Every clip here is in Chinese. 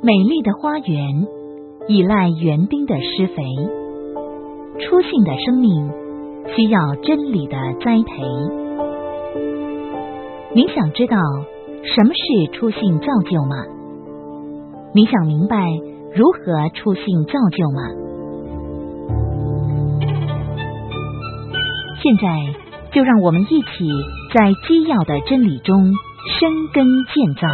美丽的花园依赖园丁的施肥，初信的生命需要真理的栽培。你想知道什么是初信造就吗？你想明白如何初信造就吗？现在就让我们一起在基要的真理中生根建造。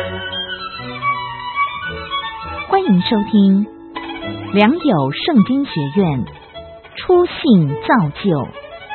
欢迎收听良友圣经学院初信造就。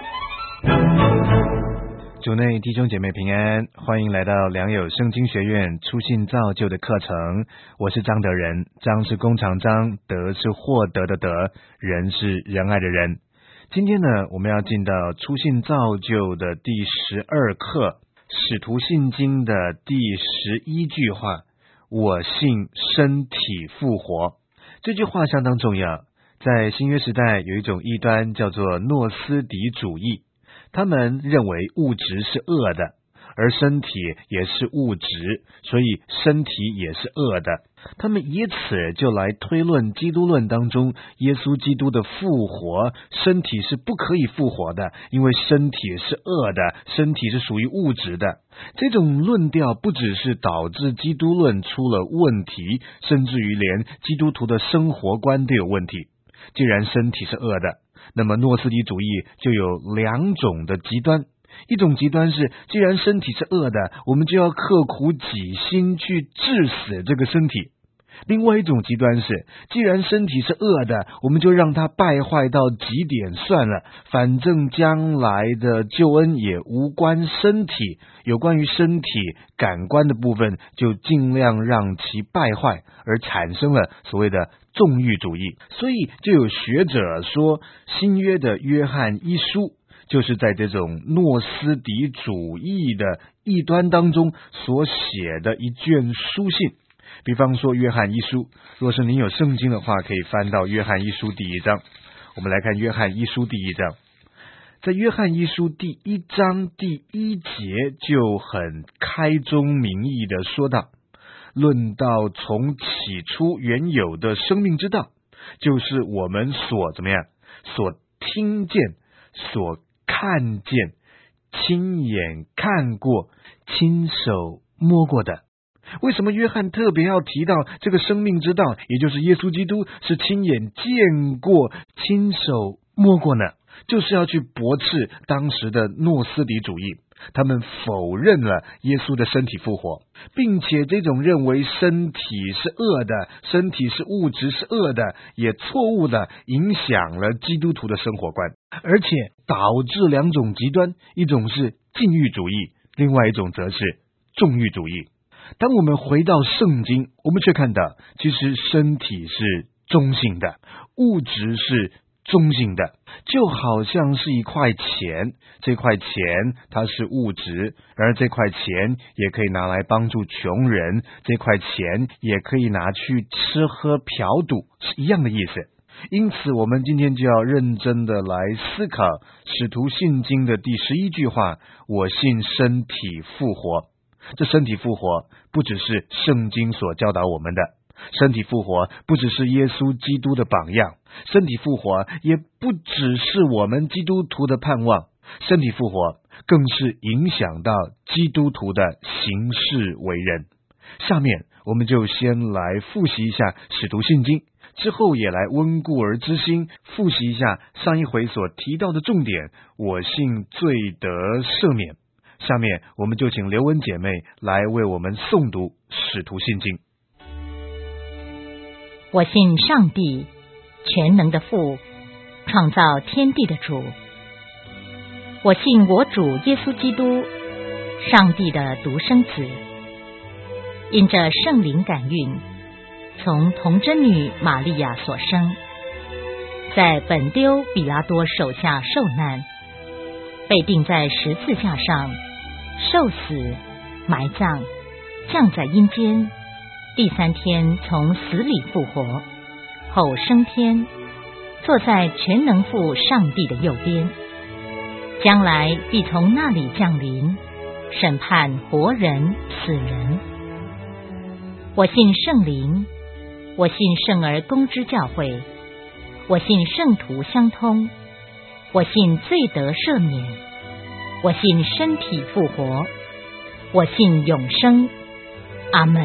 主内弟兄姐妹平安，欢迎来到良友圣经学院初信造就的课程。我是张德仁，张是弓长张，德是获得的德，仁是仁爱的仁。今天呢，我们要进到初信造就的第12课，使徒信经的第11句话，我信身体复活。这句话相当重要。在新约时代有一种异端叫做诺斯底主义，他们认为物质是恶的，而身体也是物质，所以身体也是恶的。他们以此就来推论基督论当中耶稣基督的复活，身体是不可以复活的，因为身体是恶的，身体是属于物质的。这种论调不只是导致基督论出了问题，甚至于连基督徒的生活观都有问题。既然身体是恶的，那么诺斯底主义就有两种的极端。一种极端是，既然身体是恶的，我们就要刻苦己心去治死这个身体。另外一种极端是，既然身体是恶的，我们就让它败坏到极点算了，反正将来的救恩也无关身体，有关于身体感官的部分就尽量让其败坏，而产生了所谓的纵欲主义。所以就有学者说，新约的约翰一书就是在这种诺斯底主义的异端当中所写的一卷书信。比方说约翰一书，若是您有圣经的话，可以翻到约翰一书第1章。我们来看约翰一书第1章。在约翰一书第1章第1节就很开宗明义的说到，论到从起初原有的生命之道，就是我们所怎么样，所听见，所看见，亲眼看过，亲手摸过的。为什么约翰特别要提到这个生命之道，也就是耶稣基督是亲眼见过，亲手摸过呢？就是要去驳斥当时的诺斯底主义，他们否认了耶稣的身体复活，并且这种认为身体是恶的，身体是物质是恶的，也错误的影响了基督徒的生活观，而且导致两种极端，一种是禁欲主义，另外一种则是纵欲主义。当我们回到圣经，我们却看到其实身体是中性的，物质是中性的，就好像是一块钱，这块钱它是物质，而这块钱也可以拿来帮助穷人，这块钱也可以拿去吃喝嫖赌，是一样的意思。因此我们今天就要认真的来思考使徒信经的第11句话，我信身体复活。这身体复活不只是圣经所教导我们的，身体复活不只是耶稣基督的榜样，身体复活也不只是我们基督徒的盼望，身体复活更是影响到基督徒的行事为人。下面我们就先来复习一下使徒信经，之后也来温故而知新，复习一下上一回所提到的重点，我信罪得赦免。下面我们就请刘文姐妹来为我们诵读使徒信经。 我信上帝，全能的父，创造天地的主。我信我主耶稣基督，上帝的独生子，因着圣灵感孕，从童贞女玛利亚所生，在本丢比拉多手下受难，被钉在十字架上，受死，埋葬，降在阴间，第3天从死里复活，后升天，坐在全能父上帝的右边，将来必从那里降临，审判活人死人。我信圣灵， 我信圣而公之教会，我信圣徒相通，我信罪得赦免，我信身体复活，我信永生。阿们。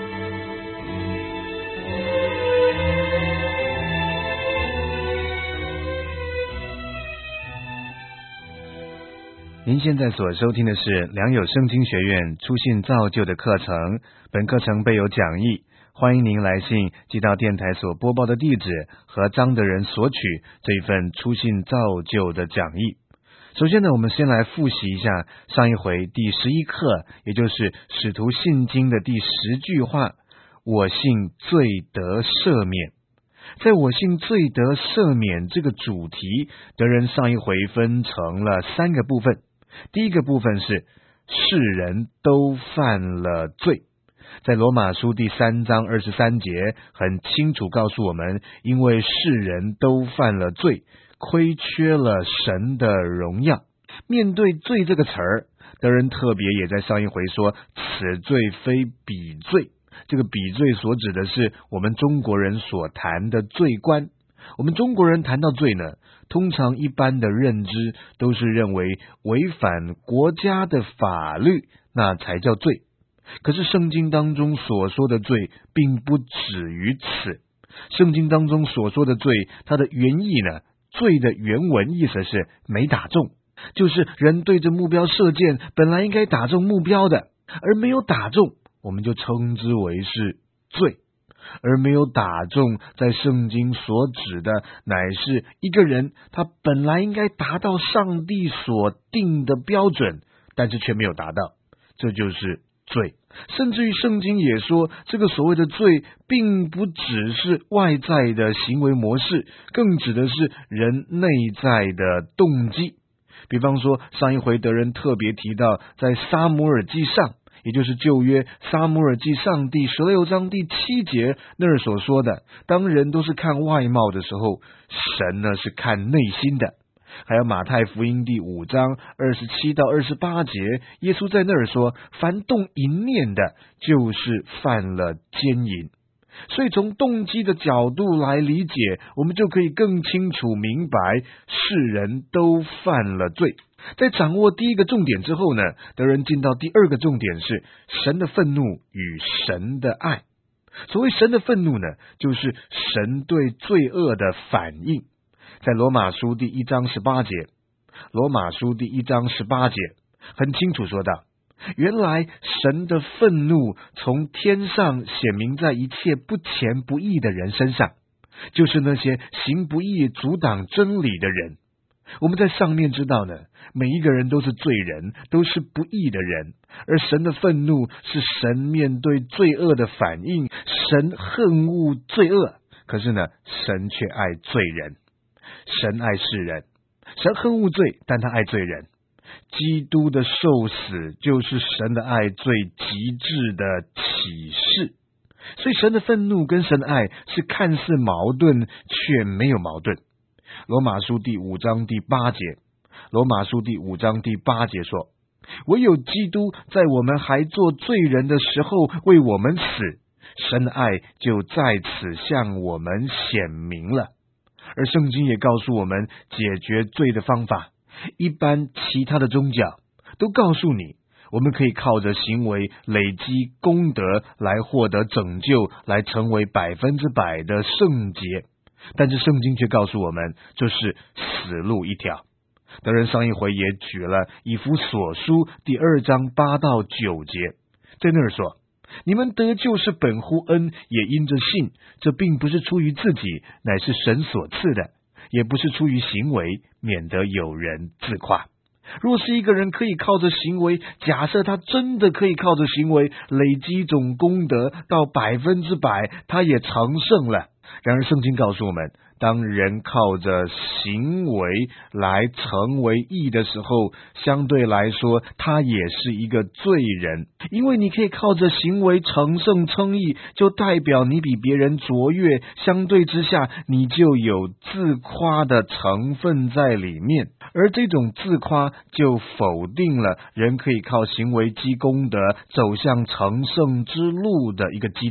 您现在所收听的是良友圣经学院初信造就的课程，本课程备有讲义，欢迎您来信寄到电台所播报的地址，和张德仁索取这一份初信造就的讲义。首先呢，我们先来复习一下上一回第11课，也就是使徒信经的第10句话，我信罪得赦免。在我信罪得赦免这个主题，德仁上一回分成了3个部分。第一个部分是世人都犯了罪，在罗马书第3章23节很清楚告诉我们，因为世人都犯了罪，亏缺了神的荣耀。面对罪这个词儿，德仁特别也在上一回说，此罪非彼罪。这个彼罪所指的是我们中国人所谈的罪观。我们中国人谈到罪呢，通常一般的认知都是认为违反国家的法律那才叫罪。可是圣经当中所说的罪并不止于此。圣经当中所说的罪，它的原意呢，罪的原文意思是没打中，就是人对着目标射箭，本来应该打中目标的，而没有打中，我们就称之为是罪。而没有打中，在圣经所指的乃是一个人，他本来应该达到上帝所定的标准，但是却没有达到，这就是罪。甚至于圣经也说，这个所谓的罪并不只是外在的行为模式，更指的是人内在的动机。比方说上一回德仁特别提到，在撒母耳记上，也就是旧约撒母耳记上第16章第7节那儿所说的，当人都是看外貌的时候，神呢是看内心的。还有马太福音第5章27到28节，耶稣在那儿说，凡动淫念的，就是犯了奸淫。所以从动机的角度来理解，我们就可以更清楚明白，世人都犯了罪。在掌握第一个重点之后呢，德仁进到第二个重点，是神的愤怒与神的爱。所谓神的愤怒呢，就是神对罪恶的反应。在罗马书第1章18节，罗马书第1章18节很清楚说道，原来神的愤怒从天上显明在一切不虔不义的人身上，就是那些行不义阻挡真理的人。我们在上面知道呢，每一个人都是罪人，都是不义的人，而神的愤怒是神面对罪恶的反应。神恨恶罪恶，可是呢，神却爱罪人。神爱世人，神恨恶罪，但他爱罪人。基督的受死就是神的爱最极致的启示。所以神的愤怒跟神的爱是看似矛盾，却没有矛盾。罗马书第5章第8节，罗马书第5章第8节说，唯有基督在我们还做罪人的时候为我们死，神的爱就在此向我们显明了。而圣经也告诉我们解决罪的方法，一般其他的宗教都告诉你，我们可以靠着行为累积功德来获得拯救，来成为100%的圣洁。但是圣经却告诉我们，这是死路一条。德仁上一回也举了以弗所书第2章8到9节，在那儿说，你们得救是本乎恩，也因着信，这并不是出于自己，乃是神所赐的，也不是出于行为，免得有人自夸。若是一个人可以靠着行为，假设他真的可以靠着行为累积一种功德到100%，他也成圣了。然而圣经告诉我们，当人靠着行为来成为义的时候，相对来说他也是一个罪人。因为你可以靠着行为成圣称义，就代表你比别人卓越，相对之下你就有自夸的成分在里面，而这种自夸就否定了人可以靠行为积功德走向成圣之路的一个基调。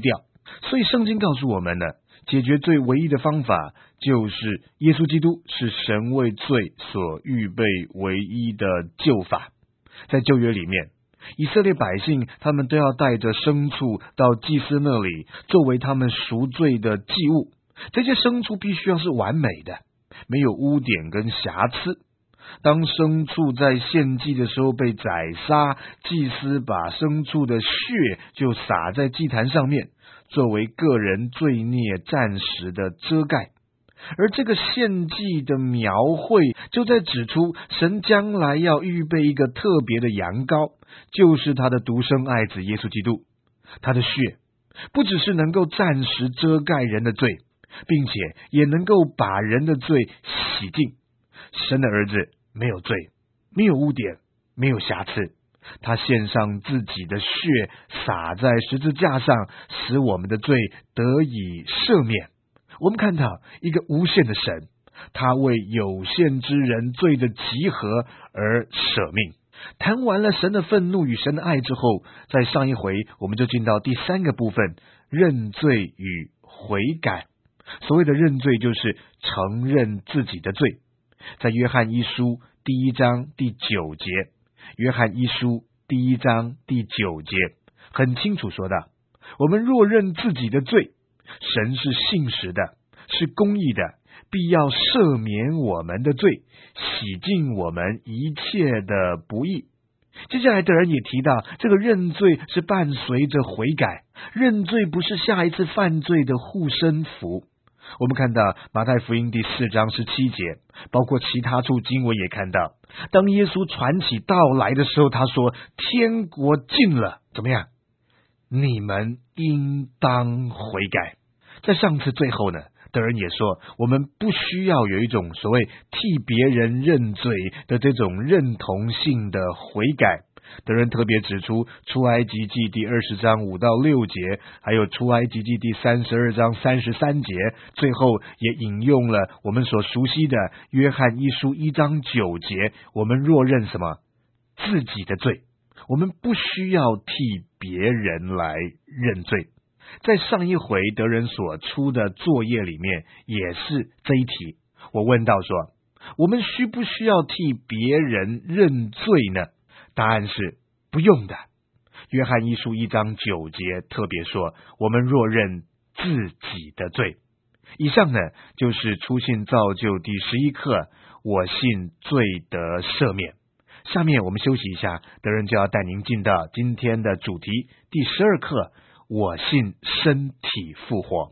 所以圣经告诉我们呢，解决罪唯一的方法就是耶稣基督是神为罪所预备唯一的救法。在旧约里面，以色列百姓他们都要带着牲畜到祭司那里作为他们赎罪的祭物，这些牲畜必须要是完美的，没有污点跟瑕疵。当牲畜在献祭的时候被宰杀，祭司把牲畜的血就洒在祭坛上面，作为个人罪孽暂时的遮盖。而这个献祭的描绘就在指出，神将来要预备一个特别的羊羔，就是他的独生爱子耶稣基督。他的血不只是能够暂时遮盖人的罪，并且也能够把人的罪洗净。神的儿子没有罪，没有污点，没有瑕疵，他献上自己的血洒在十字架上，使我们的罪得以赦免。我们看到一个无限的神，他为有限之人罪的集合而舍命。谈完了神的愤怒与神的爱之后，在上一回我们就进到第三个部分，认罪与悔改。所谓的认罪就是承认自己的罪。在约翰一书第1章第9节，约翰一书第1章第9节很清楚说到，我们若认自己的罪，神是信实的，是公义的，必要赦免我们的罪，洗净我们一切的不义。接下来的人也提到，这个认罪是伴随着悔改，认罪不是下一次犯罪的护身符。我们看到马太福音第4章17节，包括其他处经文也看到，当耶稣传起道来的时候，他说天国近了，怎么样？你们应当悔改。在上次最后呢，德仁也说，我们不需要有一种所谓替别人认罪的这种认同性的悔改。德仁特别指出出埃及记第20章5到6节，还有出埃及记第32章33节，最后也引用了我们所熟悉的约翰一书1章9节，我们若认什么？自己的罪，我们不需要替别人来认罪。在上一回德仁所出的作业里面也是这一题，我问到说，我们需不需要替别人认罪呢？答案是不用的。约翰一书1章9节特别说，我们若认自己的罪。以上呢，就是初信造就第11课，我信罪得赦免。下面我们休息一下，德仁就要带您进到今天的主题第12课，我信身体复活。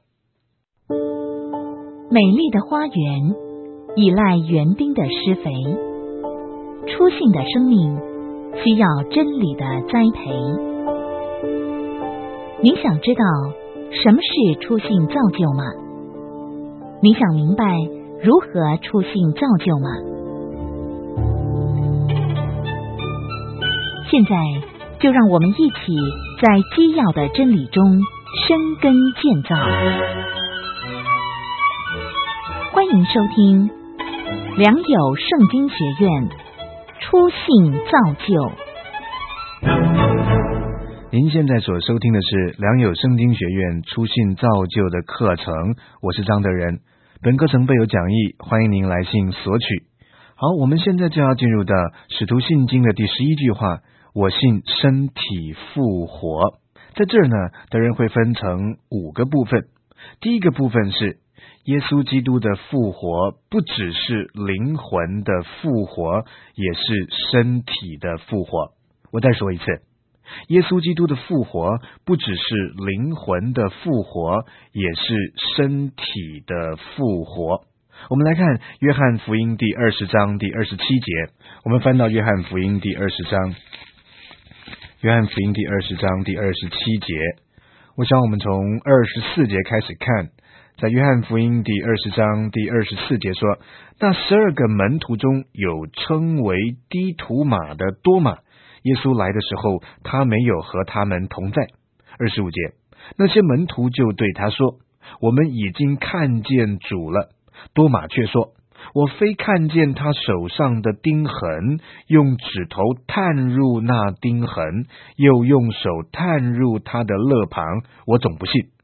美丽的花园依赖园丁的施肥，初信的生命需要真理的栽培。你想知道什么是初信造就吗？你想明白如何初信造就吗？现在就让我们一起在基要的真理中生根建造。欢迎收听良友圣经学院初信造就。 您现在所收听的是良友圣经学院初信造就的课程，我是张德仁。本课程备有讲义，欢迎您来信索取。好，我们现在就要进入到使徒信经的第11句话，我信身体复活。在这儿呢，德仁会分成5个部分。第一个部分是耶稣基督的复活不只是灵魂的复活，也是身体的复活。我再说一次，耶稣基督的复活不只是灵魂的复活，也是身体的复活。我们来看约翰福音第20章第27节，我们翻到约翰福音第20章，约翰福音第20章第27节，我想我们从24节开始看。在约翰福音第20章第24节说，那12个门徒中有称为低土马的多马，耶稣来的时候，他没有和他们同在。25节，那些门徒就对他说，我们已经看见主了。多马却说，我非看见他手上的钉痕，用指头探入那钉痕，又用手探入他的肋旁，我总不信。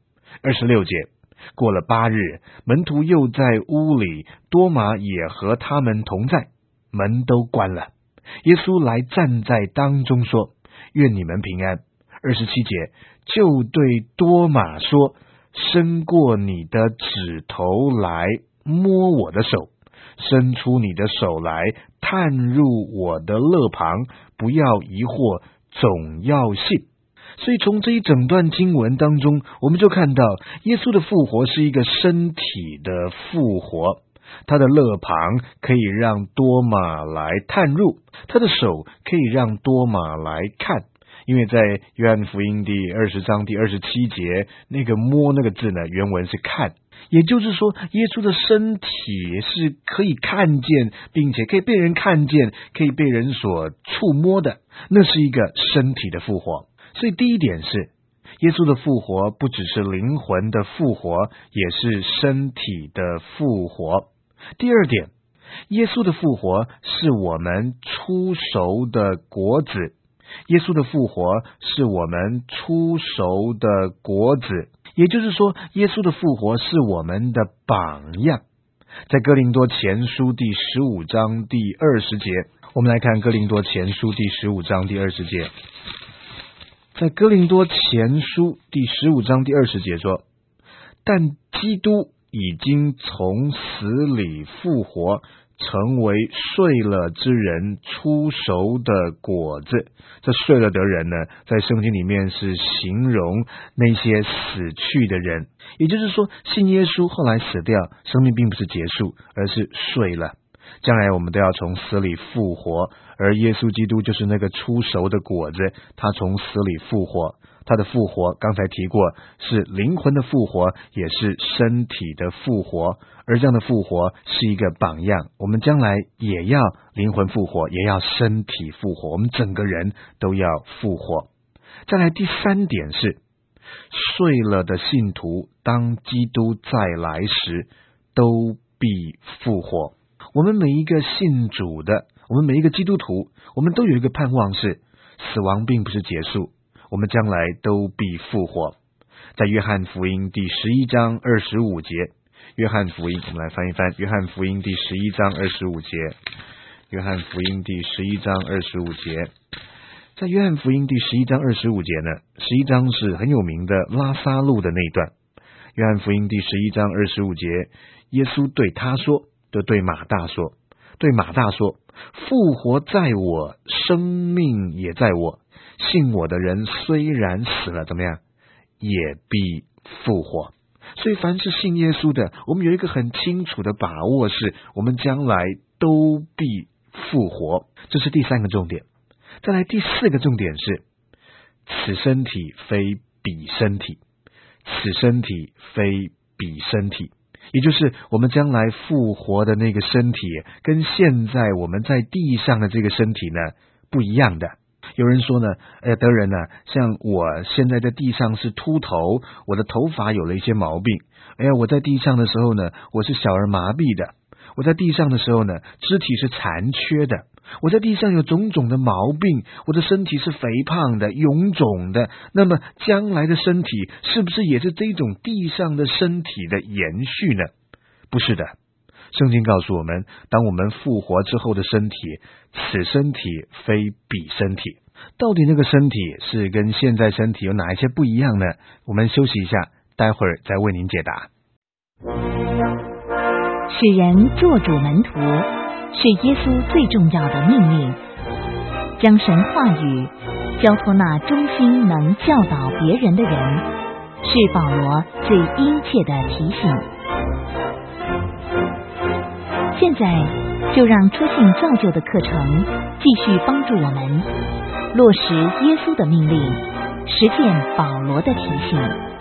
26节，过了8日，门徒又在屋里，多马也和他们同在，门都关了。耶稣来站在当中说：愿你们平安。27节，就对多马说：伸过你的指头来摸我的手，伸出你的手来探入我的肋旁，不要疑惑，总要信。所以从这一整段经文当中，我们就看到耶稣的复活是一个身体的复活，他的肋旁可以让多马来探入，他的手可以让多马来看。因为在约翰福音第20章第27节，那个摸那个字呢，原文是看，也就是说耶稣的身体是可以看见，并且可以被人看见，可以被人所触摸的，那是一个身体的复活。所以第一点是，耶稣的复活不只是灵魂的复活，也是身体的复活。第二点，耶稣的复活是我们出熟的果子，耶稣的复活是我们出熟的果子，也就是说，耶稣的复活是我们的榜样。在哥林多前书第15章第20节，我们来看哥林多前书第15章第20节。在哥林多前书第15章第20节说：但基督已经从死里复活，成为睡了之人出熟的果子。这睡了的人呢，在圣经里面是形容那些死去的人，也就是说，信耶稣后来死掉，生命并不是结束，而是睡了。将来我们都要从死里复活，而耶稣基督就是那个出熟的果子，他从死里复活。他的复活刚才提过，是灵魂的复活，也是身体的复活，而这样的复活是一个榜样，我们将来也要灵魂复活，也要身体复活，我们整个人都要复活。再来第三点是，睡了的信徒当基督再来时都必复活。我们每一个信主的，我们每一个基督徒，我们都有一个盼望，是死亡并不是结束，我们将来都必复活。在约翰福音第11章25节，约翰福音，我们来翻一翻，约翰福音第11章25节，约翰福音第11章25节。在约翰福音第11章25节呢，11章是很有名的拉撒路的那一段。约翰福音第11章25节，耶稣对他说，就对马大说，复活在我，生命也在我，信我的人虽然死了，怎么样，也必复活。所以凡是信耶稣的，我们有一个很清楚的把握，是我们将来都必复活。这是第三个重点。再来第四个重点是，此身体非彼身体，此身体非彼身体，也就是我们将来复活的那个身体，跟现在我们在地上的这个身体呢不一样的。有人说呢，德仁呢，像我现在在地上是秃头，我的头发有了一些毛病。我在地上的时候呢，我是小儿麻痹的。我在地上的时候呢，肢体是残缺的。我在地上有种种的毛病，我的身体是肥胖的、臃肿的。那么将来的身体是不是也是这种地上的身体的延续呢？不是的。圣经告诉我们，当我们复活之后的身体，此身体非彼身体。到底那个身体是跟现在身体有哪一些不一样呢？我们休息一下，待会儿再为您解答。 使人做主门徒是耶稣最重要的命令，将神话语交托那忠心能教导别人的人，是保罗最殷切的提醒。现在就让初信造就的课程继续帮助我们落实耶稣的命令，实践保罗的提醒。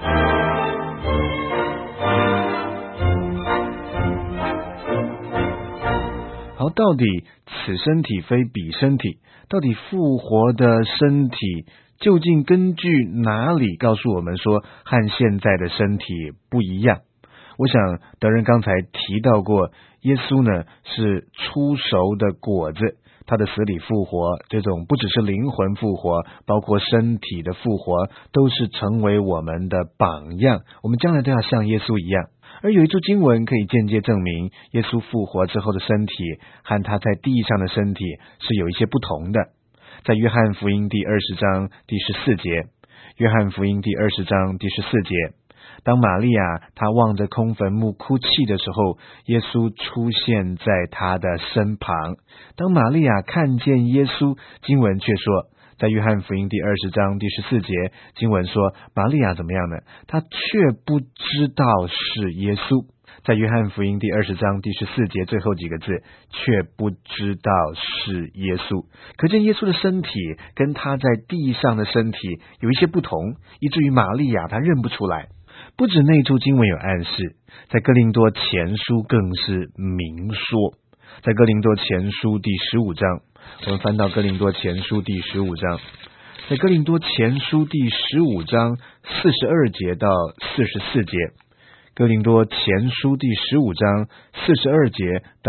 好，到底此身体非彼身体，到底复活的身体究竟根据哪里告诉我们说和现在的身体不一样？我想德仁刚才提到过，耶稣呢是出熟的果子， 他的死里复活，这种不只是灵魂复活，包括身体的复活，都是成为我们的榜样。我们将来都要像耶稣一样。而有一处经文可以间接证明，耶稣复活之后的身体和他在地上的身体是有一些不同的。在约翰福音第20章第14节，约翰福音第20章第14节，当玛利亚她望着空坟墓哭泣的时候，耶稣出现在她的身旁。当玛利亚看见耶稣，经文却说，在约翰福音第20章第14节，经文说玛利亚怎么样呢？她却不知道是耶稣。在约翰福音第20章第14节最后几个字，却不知道是耶稣。可见耶稣的身体跟他在地上的身体有一些不同，以至于玛利亚她认不出来。不止那处经文有暗示，在哥林多前书更是明说。在哥林多前书第15章，我们翻到哥林多前书第15章，在哥林多前书第15章42节到44节，哥林多前书第15章42节到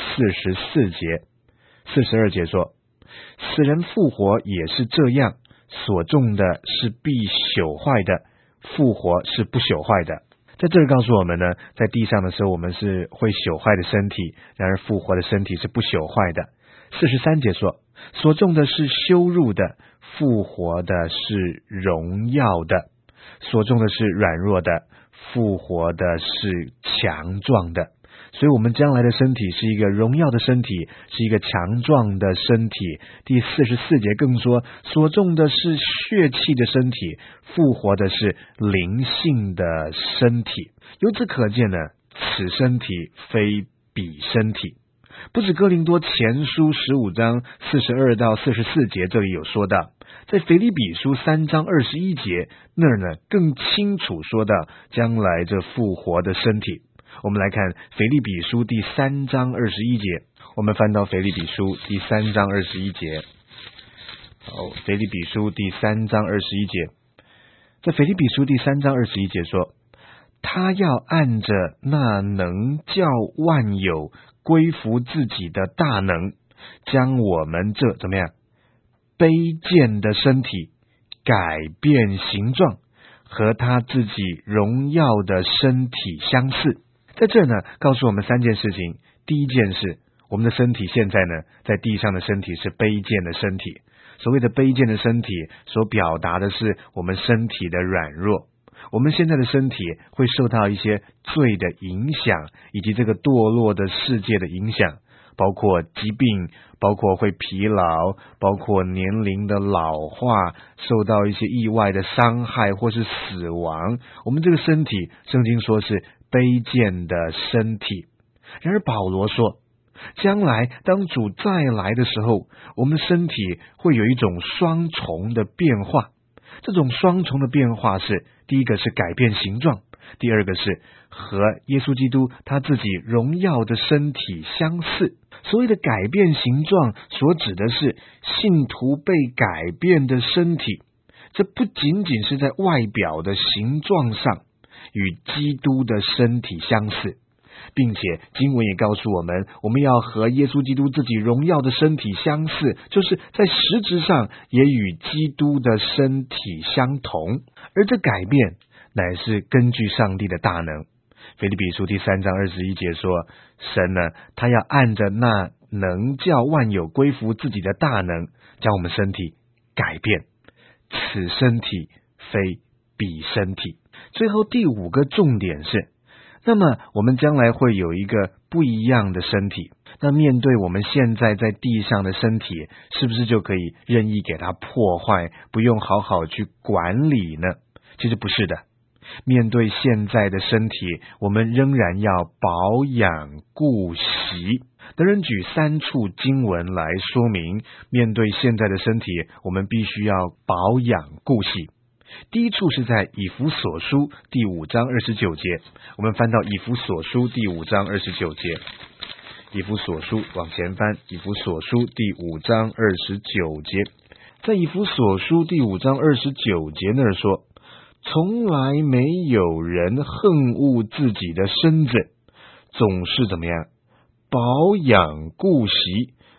44节。42节说，死人复活也是这样，所种的是必朽坏的，复活是不朽坏的。在这里告诉我们呢，在地上的时候我们是会朽坏的身体，然而复活的身体是不朽坏的。43节说，所种的是羞辱的，复活的是荣耀的；所种的是软弱的，复活的是强壮的。所以我们将来的身体是一个荣耀的身体，是一个强壮的身体。第44节更说，所种的是血气的身体，复活的是灵性的身体。由此可见呢，此身体非彼身体。不止哥林多前书15章42到44节这里有说到，在腓立比书3章21节那儿呢，更清楚说到将来这复活的身体。我们来看腓立比书第3章21节，我们翻到腓立比书第3章21节。腓立比书第3章21节，在腓立比书第3章21节说，他要按着那能叫万有归服自己的大能，将我们这怎么样卑贱的身体改变形状，和他自己荣耀的身体相似。在这呢，告诉我们3件事情。第一件事，我们的身体现在呢，在地上的身体是卑贱的身体。所谓的卑贱的身体，所表达的是我们身体的软弱。我们现在的身体会受到一些罪的影响，以及这个堕落的世界的影响，包括疾病，包括会疲劳，包括年龄的老化，受到一些意外的伤害或是死亡。我们这个身体，圣经说是卑贱的身体。然而保罗说，将来当主再来的时候，我们身体会有一种双重的变化。这种双重的变化是，第一个是改变形状，第二个是和耶稣基督他自己荣耀的身体相似。所谓的改变形状，所指的是信徒被改变的身体。这不仅仅是在外表的形状上与基督的身体相似，并且经文也告诉我们，我们要和耶稣基督自己荣耀的身体相似，就是在实质上也与基督的身体相同。而这改变乃是根据上帝的大能。腓立比书第3章21节说，神呢，他要按着那能叫万有归服自己的大能，将我们身体改变，此身体非彼身体。最后第5个重点是，那么我们将来会有一个不一样的身体。那面对我们现在在地上的身体，是不是就可以任意给它破坏，不用好好去管理呢？其实不是的。面对现在的身体，我们仍然要保养顾惜。德人举3处经文来说明，面对现在的身体，我们必须要保养顾惜。第一处是在以弗所书第5章29节，我们翻到以弗所书第5章29节。以弗所书往前翻，以弗所书第5章29节。在以弗所书第5章29节那儿说，从来没有人恨恶自己的身子，总是怎么样保养顾惜，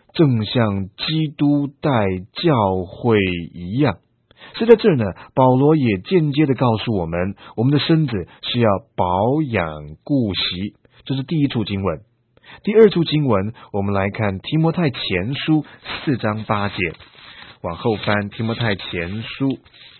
正像基督待教会一样。是在这儿呢，保罗也间接的告诉我们，我们的身子是要保养顾惜。这是第一处经文。第二处经文，我们来看提摩太前书4章8节，往后翻提摩太前书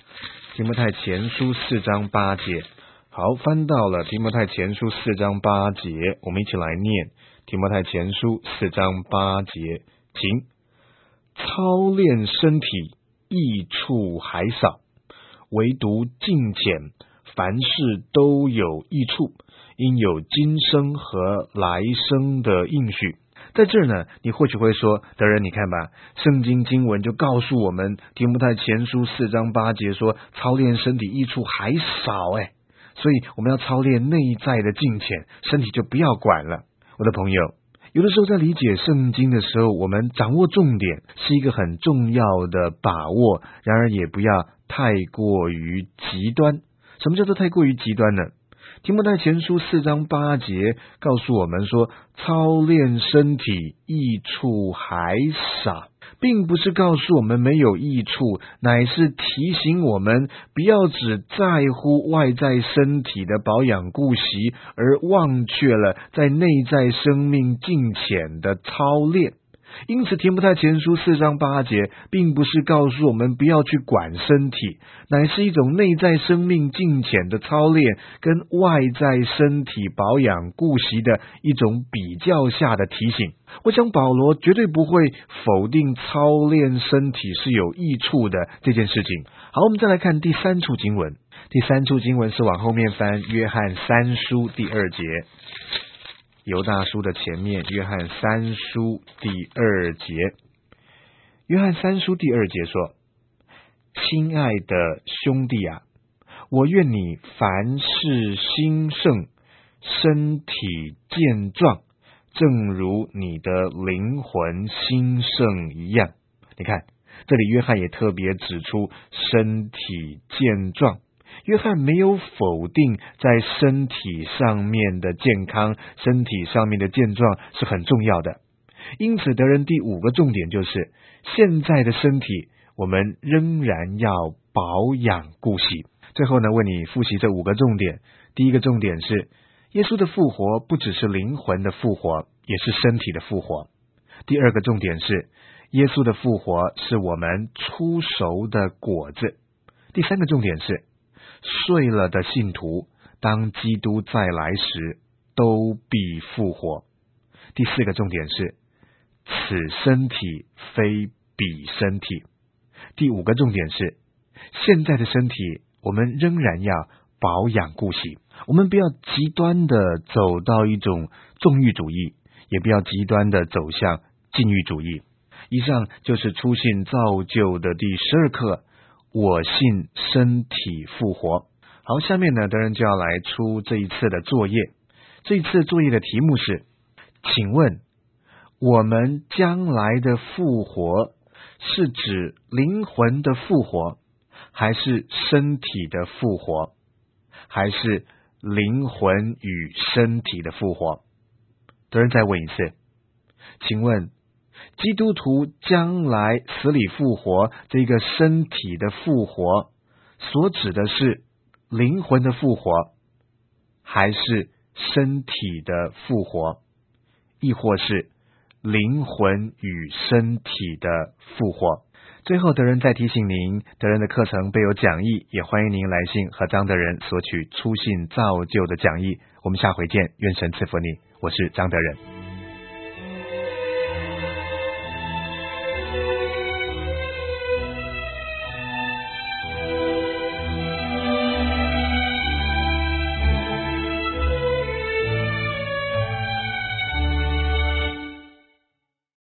4章8节。好，翻到了提摩太前书4章8节，我们一起来念提摩太前书4章8节，请操练身体益处还少，唯独敬虔，凡事都有益处，因有今生和来生的应许。在这儿呢，你或许会说，德仁，你看吧，圣经经文就告诉我们，提摩太前书4章8节说，操练身体益处还少，所以我们要操练内在的敬虔，身体就不要管了。我的朋友，有的时候在理解圣经的时候，我们掌握重点是一个很重要的把握，然而也不要太过于极端。什么叫做太过于极端呢？提摩太前书4章8节告诉我们说，操练身体益处还少，并不是告诉我们没有益处，乃是提醒我们不要只在乎外在身体的保养顾惜，而忘却了在内在生命敬虔的操练。因此提摩太前书4章8节并不是告诉我们不要去管身体，乃是一种内在生命敬虔的操练，跟外在身体保养顾惜的一种比较下的提醒。我想保罗绝对不会否定操练身体是有益处的这件事情。好，我们再来看第3处经文。第3处经文是往后面翻约翰3书第2节，犹大书的前面，约翰3书第2节。约翰3书第2节说，亲爱的兄弟啊，我愿你凡事兴盛，身体健壮，正如你的灵魂兴盛一样。你看，这里约翰也特别指出身体健壮。约翰没有否定在身体上面的健康，身体上面的健壮是很重要的。因此德仁第5个重点就是，现在的身体我们仍然要保养顾惜。最后呢，为你复习这5个重点。第一个重点是，耶稣的复活不只是灵魂的复活，也是身体的复活。第二个重点是，耶稣的复活是我们初熟的果子。第三个重点是，睡了的信徒当基督再来时都必复活。第4个重点是，此身体非彼身体。第5个重点是，现在的身体我们仍然要保养顾惜。我们不要极端的走到一种纵欲主义，也不要极端的走向禁欲主义。以上就是初信造就的第12课，我信身体复活。好，下面呢，德仁就要来出这一次的作业。这一次作业的题目是，请问我们将来的复活是指灵魂的复活，还是身体的复活，还是灵魂与身体的复活？德仁再问一次，请问基督徒将来死里复活，这个身体的复活所指的是灵魂的复活，还是身体的复活，亦或是灵魂与身体的复活？最后德仁再提醒您，德仁的课程备有讲义，也欢迎您来信和张德仁索取初信造就的讲义。我们下回见，愿神赐福你，我是张德仁。